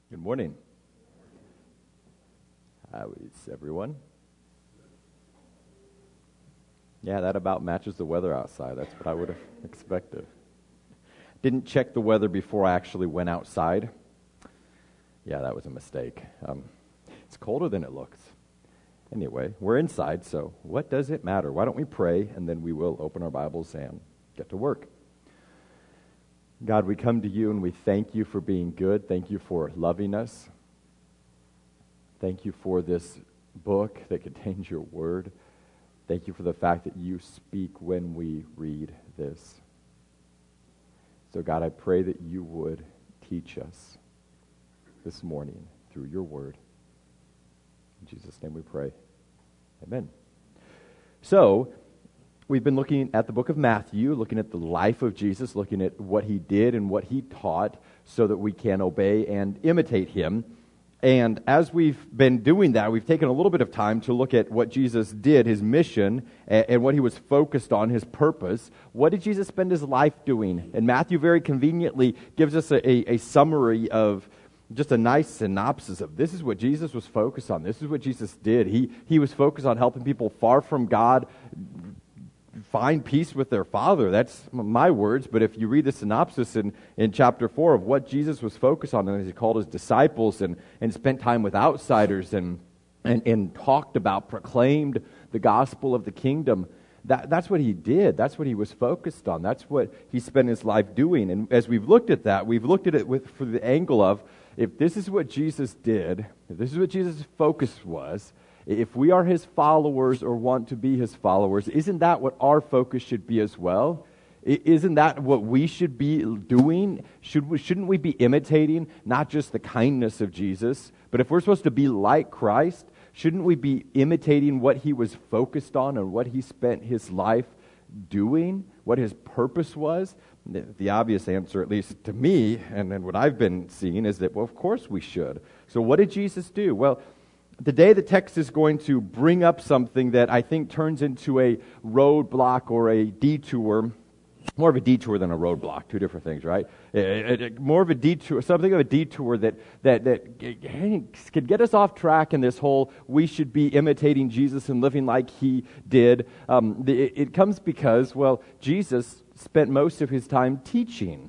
Good morning. How is everyone? Yeah, that about matches the weather outside. That's what I would have expected. Didn't check the weather before I actually went outside. Yeah, that was a mistake. It's colder than it looks. Anyway, we're inside, so what does it matter? Why don't we pray, and then we will open our Bibles and get to work. God, we come to you and we thank you for being good. Thank you for loving us. Thank you for this book that contains your word. Thank you for the fact that you speak when we read this. So God, I pray that you would teach us this morning through your word. In Jesus' name we pray. Amen. So, we've been looking at the book of Matthew, looking at the life of Jesus, looking at what he did and what he taught so that we can obey and imitate him. And as we've been doing that, we've taken a little bit of time to look at what Jesus did, his mission, and what he was focused on, his purpose. What did Jesus spend his life doing? And Matthew very conveniently gives us a summary of just a nice synopsis of this is what Jesus was focused on. This is what Jesus did. He was focused on helping people far from God find peace with their Father. That's my words, but if you read the synopsis in chapter 4 of what Jesus was focused on, and he called his disciples and spent time with outsiders and talked about, proclaimed the gospel of the kingdom, that's what he did. That's what he was focused on. That's what he spent his life doing. And as we've looked at that, we've looked at it through the angle of, if this is what Jesus did, if this is what Jesus' focus was, if we are his followers or want to be his followers, isn't that what our focus should be as well? Isn't that what we should be doing? Shouldn't we be imitating not just the kindness of Jesus, but if we're supposed to be like Christ, shouldn't we be imitating what he was focused on and what he spent his life doing, what his purpose was? The obvious answer, at least to me, and what I've been seeing, is that, well, of course we should. So what did Jesus do? Well, today the text is going to bring up something that I think turns into a roadblock or a detour, more of a detour than a roadblock, two different things, right? More of a detour, something of a detour that could get us off track in this whole, we should be imitating Jesus and living like he did. It comes because, well, Jesus spent most of his time teaching.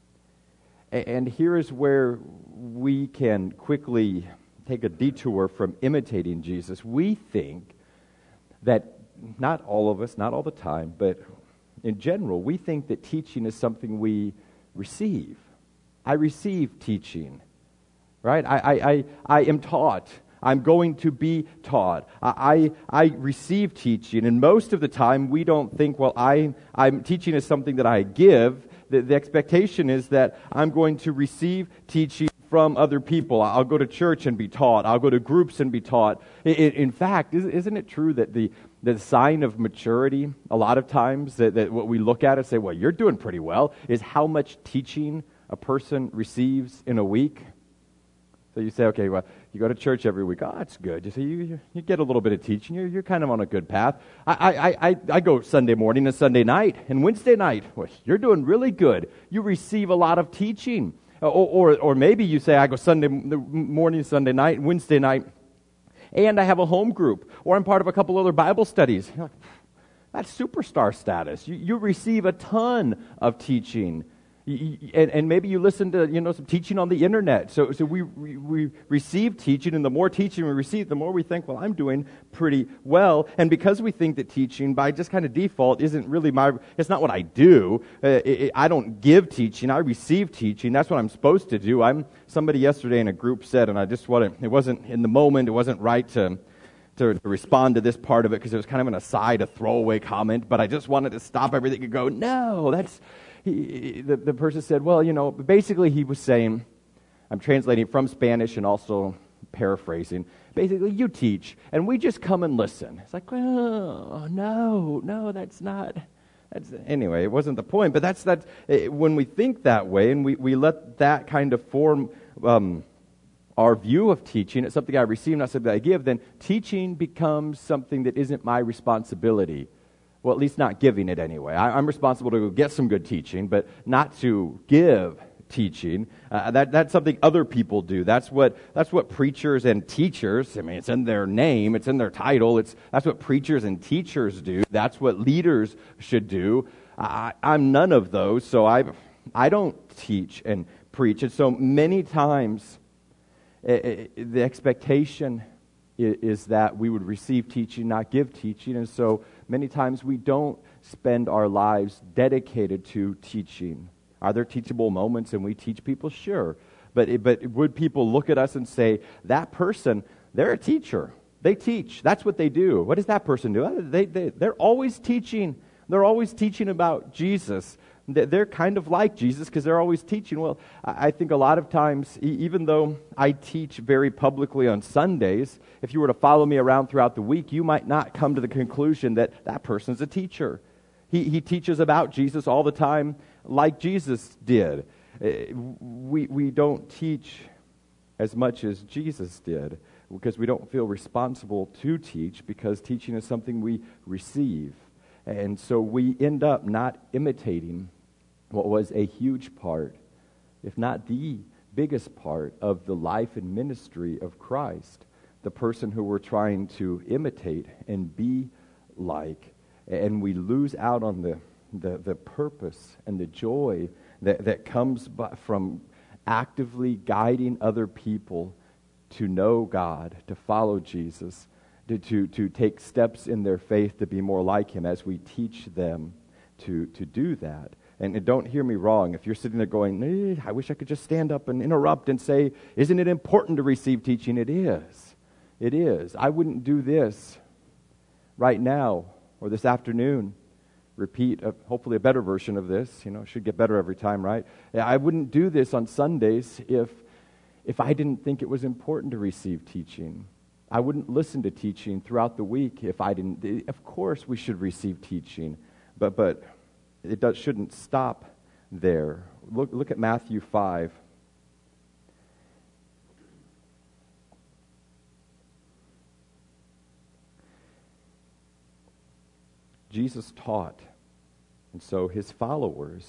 And here is where we can quickly take a detour from imitating Jesus. We think that, not all of us, not all the time, but in general, we think that teaching is something we receive. I receive teaching, right? I am taught. I'm going to be taught. I receive teaching, and most of the time we don't think, well, I'm teaching is something that I give. The expectation is that I'm going to receive teaching from other people. I'll go to church and be taught. I'll go to groups and be taught. In fact, isn't it true that the sign of maturity, a lot of times, that what we look at and say, well, you're doing pretty well, is how much teaching a person receives in a week? So you say, okay, well, you go to church every week. Oh, that's good. You say you get a little bit of teaching. You're kind of on a good path. I go Sunday morning and Sunday night and Wednesday night. Well, you're doing really good. You receive a lot of teaching. Or maybe you say, I go Sunday morning, Sunday night, Wednesday night, and I have a home group, or I'm part of a couple other Bible studies. That's superstar status. You receive a ton of teaching. And maybe you listen to some teaching on the internet. So we receive teaching, and the more teaching we receive, the more we think, well, I'm doing pretty well. And because we think that teaching, by just kind of default, isn't really it's not what I do. I don't give teaching. I receive teaching. That's what I'm supposed to do. Somebody yesterday in a group said, and it wasn't in the moment, it wasn't right to respond to this part of it because it was kind of an aside, a throwaway comment, but I just wanted to stop everything and go, no, that's... The person said, well, basically he was saying, I'm translating from Spanish and also paraphrasing, basically you teach, and we just come and listen. It's like, oh, no, that's not. Anyway, it wasn't the point, but that's when we think that way and we let that kind of form our view of teaching, it's something I receive, not something I give, then teaching becomes something that isn't my responsibility. Well, at least not giving it anyway. I'm responsible to get some good teaching, but not to give teaching. That's something other people do. That's what preachers and teachers, I mean, it's in their name, it's in their title, that's what preachers and teachers do. That's what leaders should do. I'm none of those, so I don't teach and preach. And so many times, the expectation is that we would receive teaching, not give teaching. And so many times we don't spend our lives dedicated to teaching. Are there teachable moments and we teach people? Sure. But would people look at us and say, that person, they're a teacher. They teach. That's what they do. What does that person do? They're always teaching. They're always teaching about Jesus. They're kind of like Jesus because they're always teaching. Well, I think a lot of times, even though I teach very publicly on Sundays, if you were to follow me around throughout the week, you might not come to the conclusion that that person's a teacher. He teaches about Jesus all the time like Jesus did. We don't teach as much as Jesus did because we don't feel responsible to teach because teaching is something we receive. And so we end up not imitating what was a huge part, if not the biggest part, of the life and ministry of Christ, the person who we're trying to imitate and be like. And we lose out on the purpose and the joy that comes from actively guiding other people to know God, to follow Jesus, to take steps in their faith to be more like Him as we teach them to do that. And don't hear me wrong. If you're sitting there going, I wish I could just stand up and interrupt and say, isn't it important to receive teaching? It is. It is. I wouldn't do this right now or this afternoon. Repeat, hopefully a better version of this. It should get better every time, right? I wouldn't do this on Sundays if I didn't think it was important to receive teaching. I wouldn't listen to teaching throughout the week if I didn't. Of course we should receive teaching, but it shouldn't stop there. Look at Matthew 5. Jesus taught, and so His followers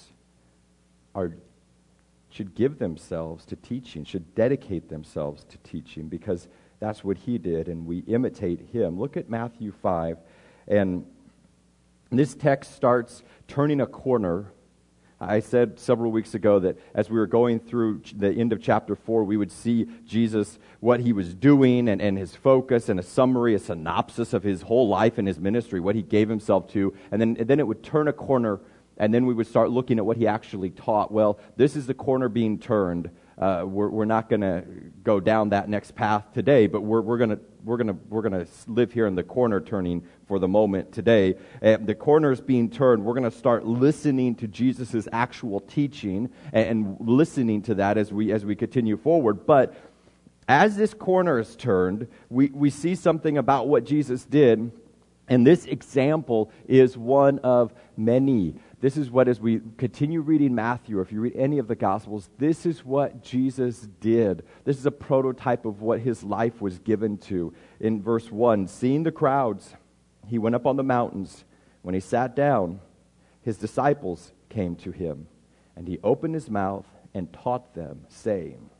should give themselves to teaching, should dedicate themselves to teaching, because that's what He did, and we imitate Him. Look at Matthew 5, and this text starts turning a corner. I said several weeks ago that as we were going through the end of chapter 4, we would see Jesus, what He was doing, and His focus, and a summary, a synopsis of His whole life and His ministry, what He gave Himself to, and then it would turn a corner, and then we would start looking at what He actually taught. Well, this is the corner being turned. We're not going to go down that next path today, but we're going to live here in the corner turning for the moment today. The corner is being turned. We're going to start listening to Jesus' actual teaching and listening to that as we continue forward. But as this corner is turned, we see something about what Jesus did, and this example is one of many. This is what, as we continue reading Matthew, or if you read any of the Gospels, this is what Jesus did. This is a prototype of what His life was given to. In verse 1, seeing the crowds, He went up on the mountains. When He sat down, His disciples came to Him, and He opened His mouth and taught them, saying,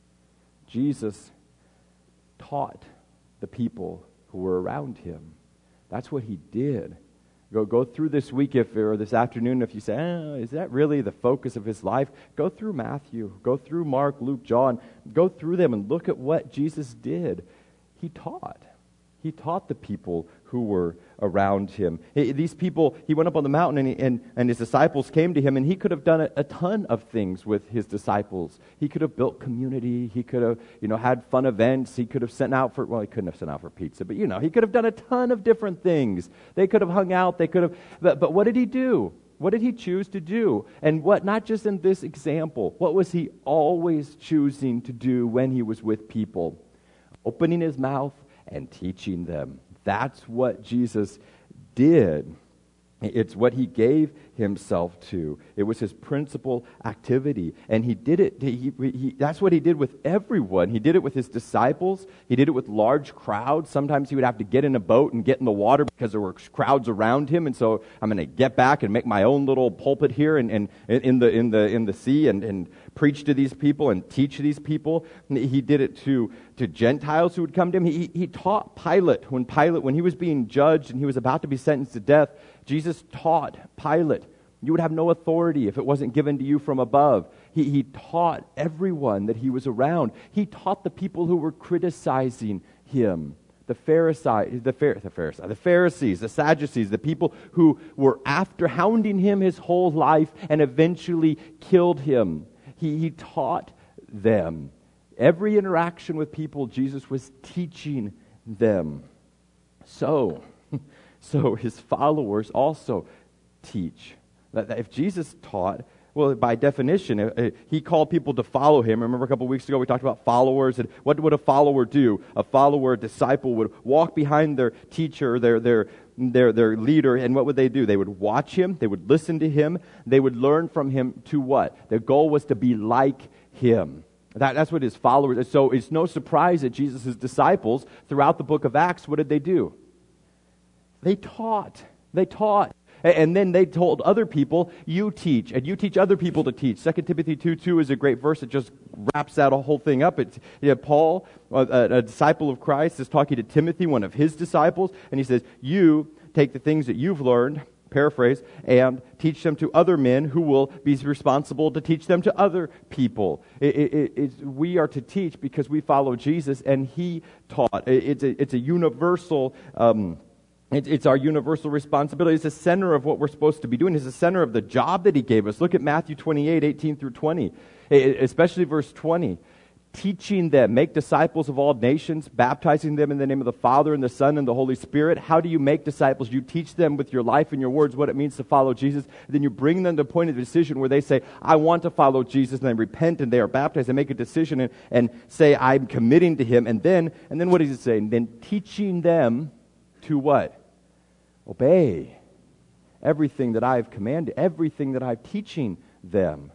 Jesus taught the people who were around Him. That's what He did. Go through this week or this afternoon if you say, is that really the focus of His life? Go through Matthew. Go through Mark, Luke, John. Go through them and look at what Jesus did. He taught. He taught the people who were around Him. These people, He went up on the mountain and His disciples came to Him, and He could have done a ton of things with His disciples. He could have built community. He could have, had fun events. He could have sent out for, he couldn't have sent out for pizza, but He could have done a ton of different things. They could have hung out. They could have, but what did He do? What did He choose to do? And what, not just in this example, what was He always choosing to do when He was with people? Opening His mouth and teaching them. That's what Jesus did. It's what He gave Himself to. It was His principal activity. And He did it. That's what He did with everyone. He did it with His disciples. He did it with large crowds. Sometimes He would have to get in a boat and get in the water because there were crowds around Him. And so I'm going to get back and make my own little pulpit here and in the sea. preach to these people and teach these people. He did it to Gentiles who would come to him. He taught Pilate, when he was being judged and he was about to be sentenced to death, Jesus taught Pilate, you would have no authority if it wasn't given to you from above. He taught everyone that he was around. He taught the people who were criticizing him. The Pharisees, the Sadducees, the people who were after hounding him his whole life and eventually killed him. He taught them. Every interaction with people, Jesus was teaching them. So his followers also teach. That if Jesus taught, well, by definition, he called people to follow him. Remember a couple weeks ago we talked about followers, and what would a follower do? A follower, a disciple would walk behind their teacher, their leader, and what would they do? They would watch him, they would listen to him, they would learn from him to what? Their goal was to be like him. That's what his followers. So it's no surprise that Jesus' disciples throughout the book of Acts, what did they do? They taught. And then they told other people, you teach, and you teach other people to teach. 2 Timothy 2:2 is a great verse that just wraps that whole thing up. Paul, a disciple of Christ, is talking to Timothy, one of his disciples, and he says, you take the things that you've learned, paraphrase, and teach them to other men who will be responsible to teach them to other people. We are to teach because we follow Jesus, and he taught. It's a universal It's our universal responsibility. It's the center of what we're supposed to be doing. It's the center of the job that he gave us. Look at Matthew 28, 18 through 20, especially verse 20. Teaching them, make disciples of all nations, baptizing them in the name of the Father and the Son and the Holy Spirit. How do you make disciples? You teach them with your life and your words what it means to follow Jesus. Then you bring them to a point of decision where they say, I want to follow Jesus, and they repent and they are baptized and make a decision and say, I'm committing to him. And then what does it say? And then teaching them to what? Obey everything that I've commanded, everything that I'm teaching them.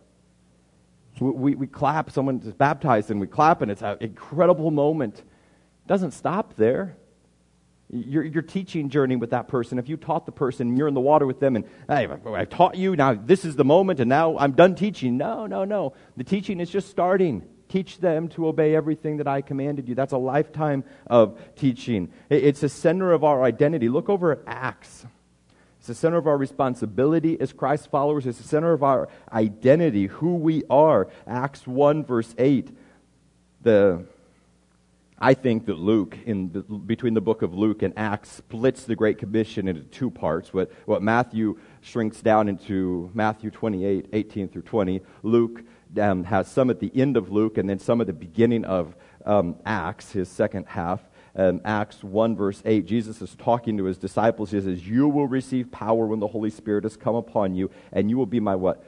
We clap, someone is baptized and we clap, and it's an incredible moment. It doesn't stop there. Your teaching journey with that person, if you taught the person and you're in the water with them and, hey, I've taught you, now this is the moment and now I'm done teaching. No. The teaching is just starting. Teach them to obey everything that I commanded you. That's a lifetime of teaching. It's the center of our identity. Look over at Acts. It's the center of our responsibility as Christ followers. It's the center of our identity, who we are. Acts 1, verse 8. I think that Luke, between the book of Luke and Acts, splits the Great Commission into two parts. What Matthew shrinks down into Matthew 28, 18 through 20. Luke has some at the end of Luke and then some at the beginning of Acts, his second half. Acts 1 verse 8, Jesus is talking to his disciples. He says, you will receive power when the Holy Spirit has come upon you, and you will be my what?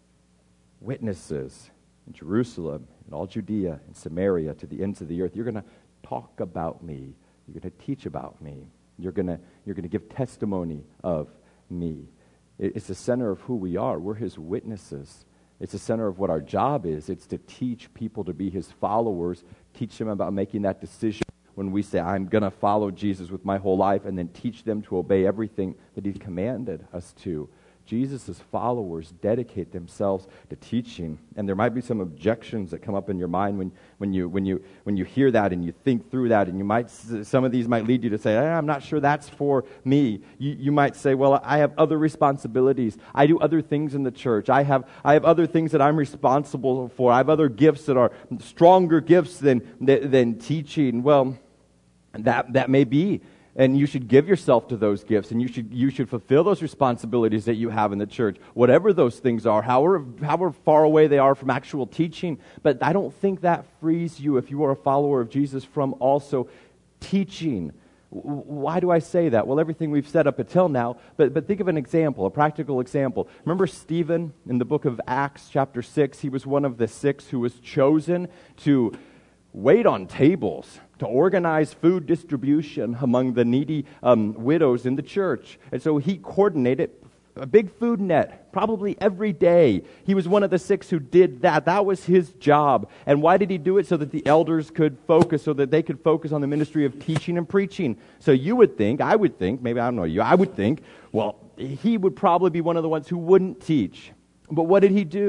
Witnesses in Jerusalem, in all Judea, and Samaria, to the ends of the earth. You're going to talk about me. You're going to teach about me. You're going to give testimony of me. It's the center of who we are. We're his witnesses. It's the center of what our job is. It's to teach people to be his followers, teach them about making that decision when we say, I'm going to follow Jesus with my whole life, and then teach them to obey everything that he's commanded us to. Jesus' followers dedicate themselves to teaching, and there might be some objections that come up in your mind when you hear that and you think through that, and some of these might lead you to say, I'm not sure that's for me. You might say, well, I have other responsibilities. I do other things in the church. I have other things that I'm responsible for. I have other gifts that are stronger gifts than teaching. Well, that may be. And you should give yourself to those gifts, and you should fulfill those responsibilities that you have in the church, whatever those things are, however far away they are from actual teaching. But I don't think that frees you, if you are a follower of Jesus, from also teaching. Why do I say that? Well, everything we've said up until now, but think of an example, a practical example. Remember Stephen in the book of Acts chapter 6? He was one of the 6 who was chosen to wait on tables, to organize food distribution among the needy widows in the church. And so he coordinated a big food net, probably every day. He was one of the 6 who did that. That was his job. And why did he do it? So that the elders could focus, so that they could focus on the ministry of teaching and preaching. So you would think, I would think, maybe I don't know you, I would think, well, he would probably be one of the ones who wouldn't teach. But what did he do?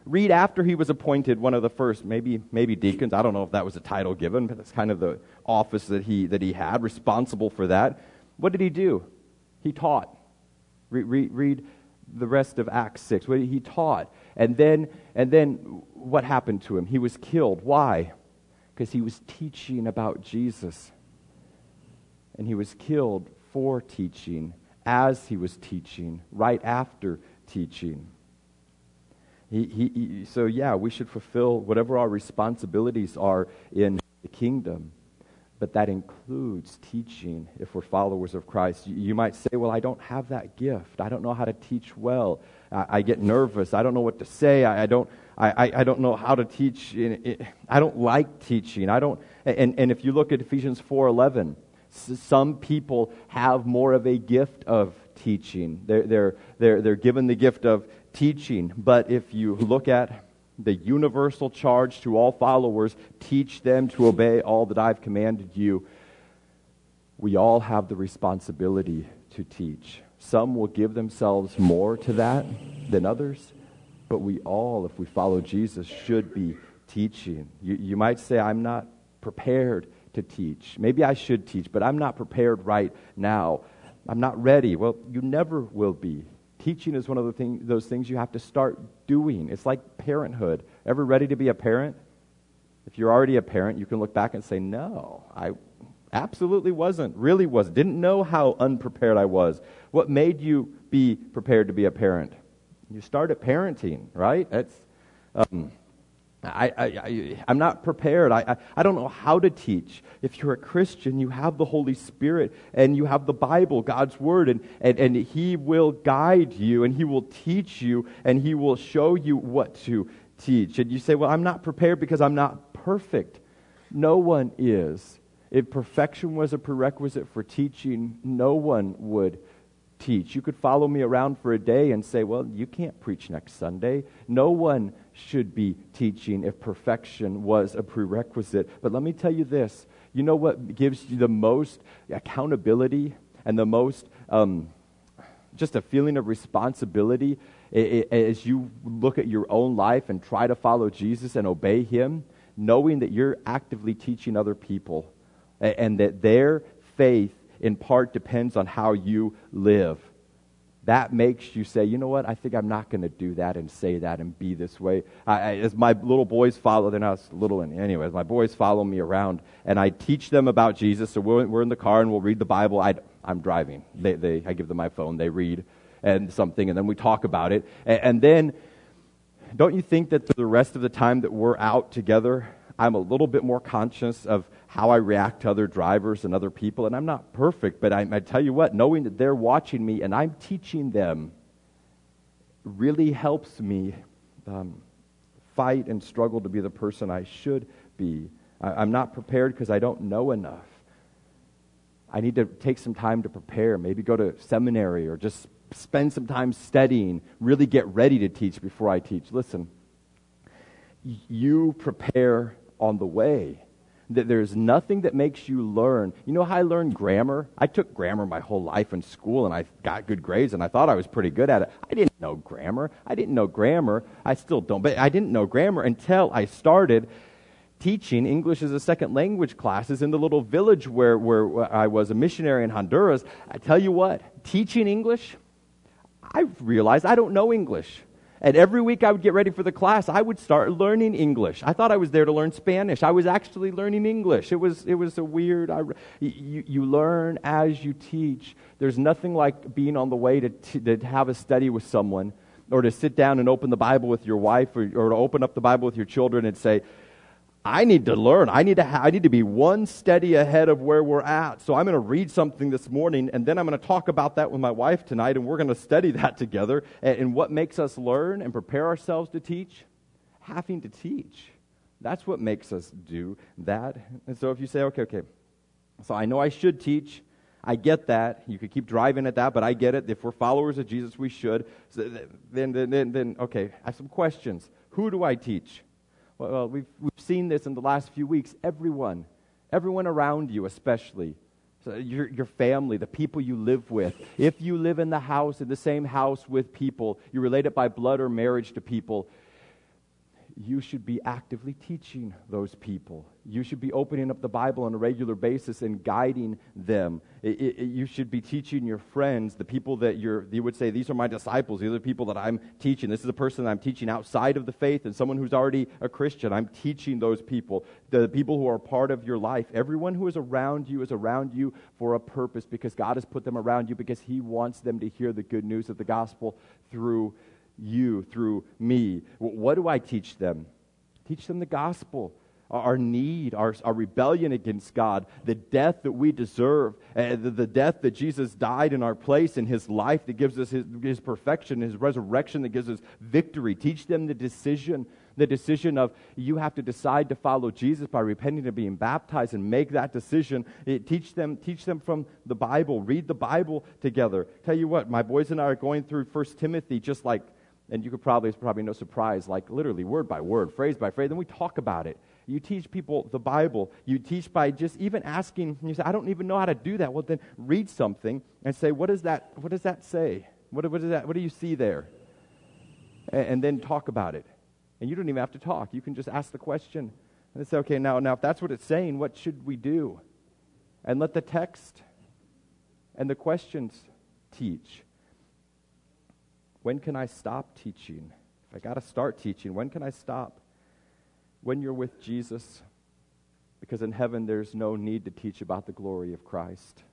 Read after he was appointed one of the first, maybe deacons. I don't know if that was a title given, but that's kind of the office that he had, responsible for that. What did he do? He taught. Read the rest of Acts 6. He taught. And then what happened to him? He was killed. Why? Because he was teaching about Jesus. And he was killed for teaching, as he was teaching, right after teaching. So we should fulfill whatever our responsibilities are in the kingdom. But that includes teaching if we're followers of Christ. You might say, well, I don't have that gift. I don't know how to teach well. I get nervous. I don't know what to say. I don't know how to teach. I don't like teaching. And if you look at Ephesians 4:11, some people have more of a gift of teaching. They're given the gift of teaching. But if you look at the universal charge to all followers, teach them to obey all that I've commanded you, we all have the responsibility to teach. Some will give themselves more to that than others, but we all, if we follow Jesus, should be teaching. You might say, I'm not prepared to teach. Maybe I should teach, but I'm not prepared right now. I'm not ready. Well, you never will be. Teaching is one of those things you have to start doing. It's like parenthood. Ever ready to be a parent? If you're already a parent, you can look back and say, no, I absolutely wasn't, really wasn't. Didn't know how unprepared I was. What made you be prepared to be a parent? You started parenting, right? I'm not prepared. I don't know how to teach. If you're a Christian, you have the Holy Spirit and you have the Bible, God's Word, and He will guide you and He will teach you and He will show you what to teach. And you say, well, I'm not prepared because I'm not perfect. No one is. If perfection was a prerequisite for teaching, no one would teach. You could follow me around for a day and say, well, you can't preach next Sunday. No one should be teaching if perfection was a prerequisite. But let me tell you this. You know what gives you the most accountability and the most just a feeling of responsibility as you look at your own life and try to follow Jesus and obey Him, knowing that you're actively teaching other people and that their faith in part depends on how you live. That makes you say, you know what, I think I'm not going to do that and say that and be this way. As my little boys follow, they're not little anyway, as my boys follow me around and I teach them about Jesus, so we're in the car and we'll read the Bible. I'm driving. I give them my phone, they read and something, and then we talk about it. And then, don't you think that the rest of the time that we're out together, I'm a little bit more conscious of how I react to other drivers and other people, and I'm not perfect, but I tell you what, knowing that they're watching me and I'm teaching them really helps me fight and struggle to be the person I should be. I'm not prepared because I don't know enough. I need to take some time to prepare, maybe go to seminary or just spend some time studying, really get ready to teach before I teach. Listen, you prepare on the way. That there's nothing that makes you learn. You know how I learned grammar? I took grammar my whole life in school, and I got good grades, and I thought I was pretty good at it. I didn't know grammar. I still don't, but I didn't know grammar until I started teaching English as a second language classes in the little village where I was a missionary in Honduras. I tell you what, teaching English, I realized I don't know English. And every week I would get ready for the class, I would start learning English. I thought I was there to learn Spanish. I was actually learning English. It was a weird, you learn as you teach. There's nothing like being on the way to have a study with someone, or to sit down and open the Bible with your wife, or to open up the Bible with your children and say, I need to learn. I need to be one study ahead of where we're at. So I'm going to read something this morning, and then I'm going to talk about that with my wife tonight, and we're going to study that together. And what makes us learn and prepare ourselves to teach? Having to teach. That's what makes us do that. And so if you say, okay, so I know I should teach. I get that. You could keep driving at that, but I get it. If we're followers of Jesus, we should. So then, okay, I have some questions. Who do I teach? Well, we've seen this in the last few weeks. Everyone around you especially, so your family, the people you live with. If you live in the same house with people, you're related by blood or marriage to people, you should be actively teaching those people. You should be opening up the Bible on a regular basis and guiding them. You should be teaching your friends, the people that you would say, these are my disciples, these are the people that I'm teaching. This is a person that I'm teaching outside of the faith and someone who's already a Christian. I'm teaching those people, the people who are part of your life. Everyone who is around you for a purpose, because God has put them around you because He wants them to hear the good news of the gospel through you, through me. What do I teach them? Teach them the gospel, our need, our rebellion against God, the death that we deserve, the death that Jesus died in our place, and His life that gives us His perfection, His resurrection that gives us victory. Teach them the decision of you have to decide to follow Jesus by repenting and being baptized and make that decision. Teach them from the Bible. Read the Bible together. Tell you what, my boys and I are going through 1 Timothy just like, and you could it's probably no surprise, like literally word by word, phrase by phrase, and we talk about it. You teach people the Bible. You teach by just even asking, you say, I don't even know how to do that. Well, then read something and say, what does that say? What do you see there? And then talk about it. And you don't even have to talk. You can just ask the question. And say, okay, now if that's what it's saying, what should we do? And let the text and the questions teach. When can I stop teaching? If I got to start teaching, when can I stop? When you're with Jesus, because in heaven there's no need to teach about the glory of Christ.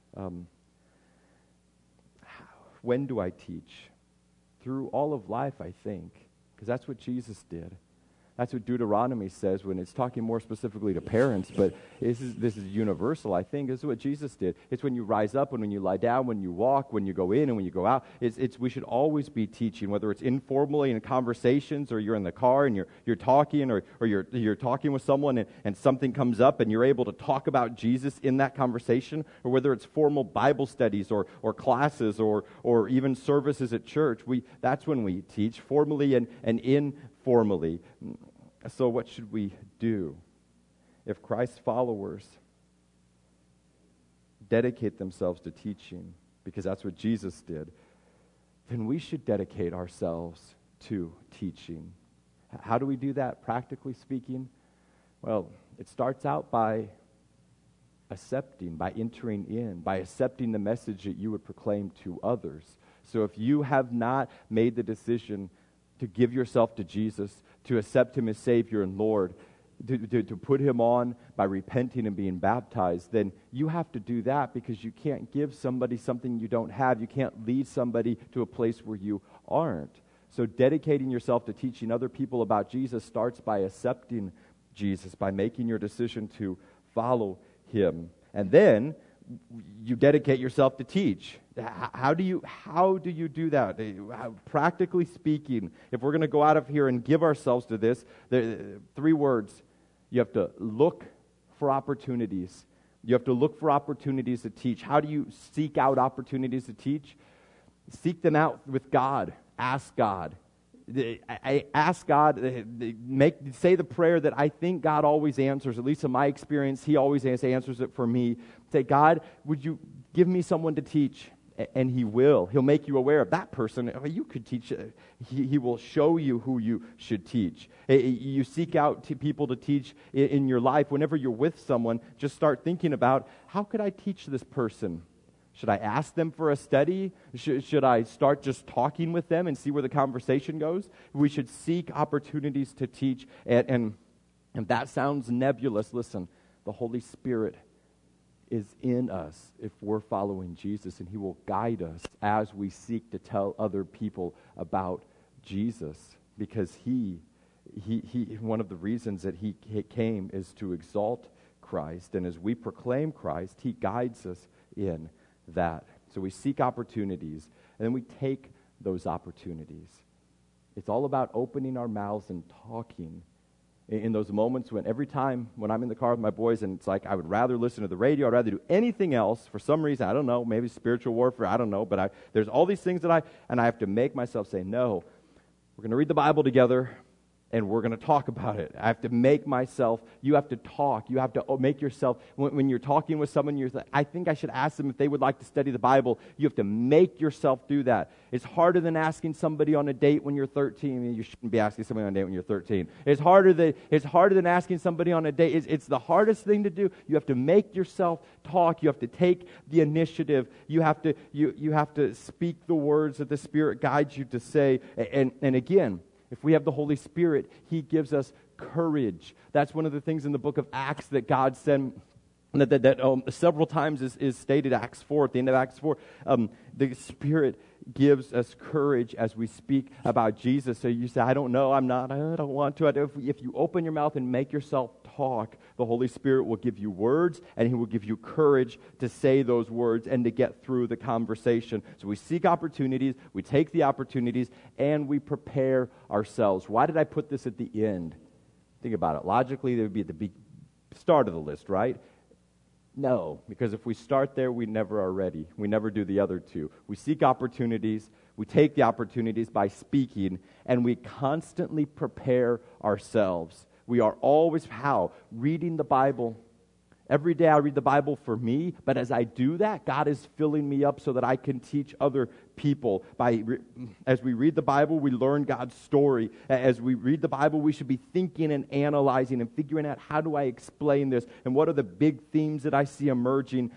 When do I teach? Through all of life, I think, because that's what Jesus did. That's what Deuteronomy says when it's talking more specifically to parents, but this is universal, I think. This is what Jesus did. It's when you rise up and when you lie down, when you walk, when you go in and when you go out. We should always be teaching, whether it's informally in conversations or you're in the car and you're talking or you're talking with someone and something comes up and you're able to talk about Jesus in that conversation, or whether it's formal Bible studies or classes or even services at church. That's when we teach, formally and informally. So what should we do? If Christ's followers dedicate themselves to teaching, because that's what Jesus did, then we should dedicate ourselves to teaching. How do we do that, practically speaking? Well, it starts out by accepting, by entering in, by accepting the message that you would proclaim to others. So if you have not made the decision to give yourself to Jesus, to accept Him as Savior and Lord, to put Him on by repenting and being baptized, then you have to do that, because you can't give somebody something you don't have. You can't lead somebody to a place where you aren't. So dedicating yourself to teaching other people about Jesus starts by accepting Jesus, by making your decision to follow Him. And then you dedicate yourself to teach. How do you do that? Practically speaking, if we're going to go out of here and give ourselves to this, three words. You have to look for opportunities. You have to look for opportunities to teach. How do you seek out opportunities to teach? Seek them out with God. Ask God. Ask God, say the prayer that I think God always answers. At least in my experience, He always answers it for me. Say, God, would you give me someone to teach? And He will. He'll make you aware of that person. You could teach. He will show you who you should teach. You seek out people to teach in your life. Whenever you're with someone, just start thinking about, how could I teach this person? Should I ask them for a study? Should I start just talking with them and see where the conversation goes? We should seek opportunities to teach. And that sounds nebulous. Listen, the Holy Spirit is in us if we're following Jesus, and He will guide us as we seek to tell other people about Jesus, because He one of the reasons that He came is to exalt Christ, and as we proclaim Christ, He guides us in that. So we seek opportunities, and then we take those opportunities. It's all about opening our mouths and talking. In those moments when every time when I'm in the car with my boys and it's like I would rather listen to the radio, I'd rather do anything else for some reason, I don't know, maybe spiritual warfare, I don't know, but there's all these things that I have to make myself say, no, we're going to read the Bible together, and we're going to talk about it. I have to make myself, you have to talk. You have to make yourself, when you're talking with someone, you're like, I think I should ask them if they would like to study the Bible. You have to make yourself do that. It's harder than asking somebody on a date when you're 13. You shouldn't be asking somebody on a date when you're 13. It's harder than asking somebody on a date. It's the hardest thing to do. You have to make yourself talk. You have to take the initiative. You have to speak the words that the Spirit guides you to say. And again, if we have the Holy Spirit, He gives us courage. That's one of the things in the book of Acts that God said, that several times is stated, Acts 4, at the end of Acts 4. The Spirit gives us courage as we speak about Jesus. So you say, I don't know, I don't want to. If you open your mouth and make yourself talk, the Holy Spirit will give you words, and He will give you courage to say those words and to get through the conversation. So we seek opportunities, we take the opportunities, and we prepare ourselves. Why did I put this at the end? Think about it. Logically, it would be at the start of the list, right? No, because if we start there, we never are ready. We never do the other two. We seek opportunities, we take the opportunities by speaking, and we constantly prepare ourselves. We are always, how? Reading the Bible. Every day I read the Bible for me, but as I do that, God is filling me up so that I can teach other people. As we read the Bible, we learn God's story. As we read the Bible, we should be thinking and analyzing and figuring out, how do I explain this, and what are the big themes that I see emerging.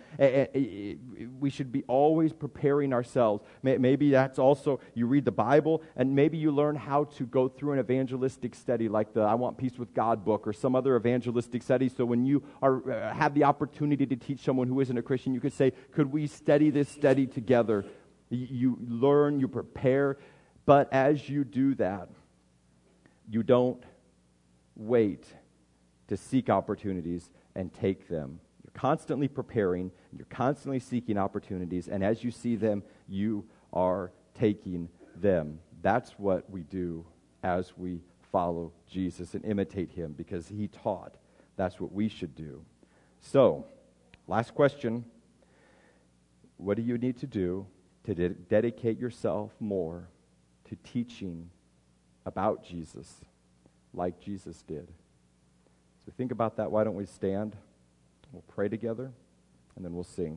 We should be always preparing ourselves. Maybe that's also, you read the Bible, and maybe you learn how to go through an evangelistic study like the I Want Peace with God book, or some other evangelistic study, so when you have the opportunity to teach someone who isn't a Christian, you could say, could we study this study together? You learn, you prepare, but as you do that, you don't wait to seek opportunities and take them. You're constantly preparing, you're constantly seeking opportunities, and as you see them, you are taking them. That's what we do as we follow Jesus and imitate Him, because He taught. That's what we should do. So, last question. What do you need to do to dedicate yourself more to teaching about Jesus like Jesus did? So think about that. Why don't we stand? We'll pray together, and then we'll sing.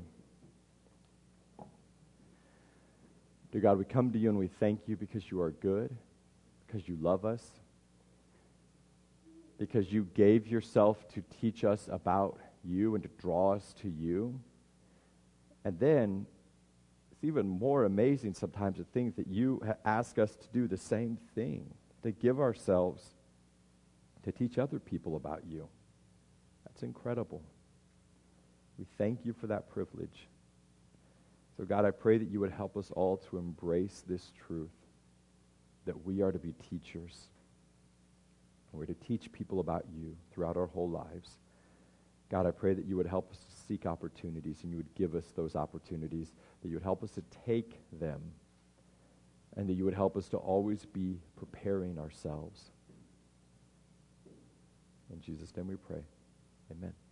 Dear God, we come to You and we thank You because You are good, because You love us, because You gave Yourself to teach us about You and to draw us to You. And then it's even more amazing sometimes to think that You ask us to do the same thing, to give ourselves to teach other people about You. That's incredible. We thank You for that privilege. So God, I pray that You would help us all to embrace this truth, that we are to be teachers. We're to teach people about You throughout our whole lives. God, I pray that You would help us to seek opportunities, and You would give us those opportunities, that You would help us to take them, and that You would help us to always be preparing ourselves. In Jesus' name we pray. Amen.